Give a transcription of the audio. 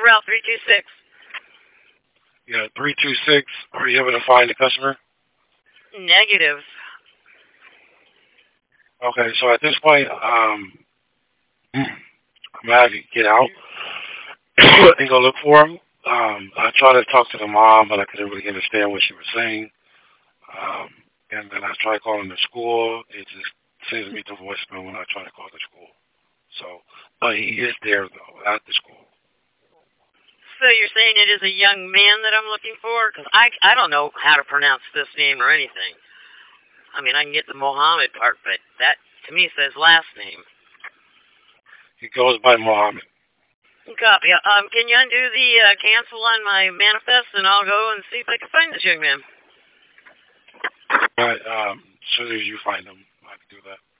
Route 326. Yeah, 326. Are you able to find the customer? Negative. Okay, so at this point, I'm gonna have you get out and go look for him. I tried to talk to the mom, but I couldn't really understand what she was saying. Um, and then I tried calling the school. It just sends me to voicemail when I try to call the school. So, but he is there though at the school. So you're saying it is a young man that I'm looking for? Because I don't know how to pronounce this name or anything. I mean, I can get the Mohammed part, but that to me says last name. He goes by Mohammed. Copy. Can you undo the cancel on my manifest, and I'll go and see if I can find this young man. But as soon as you find him, I can do that.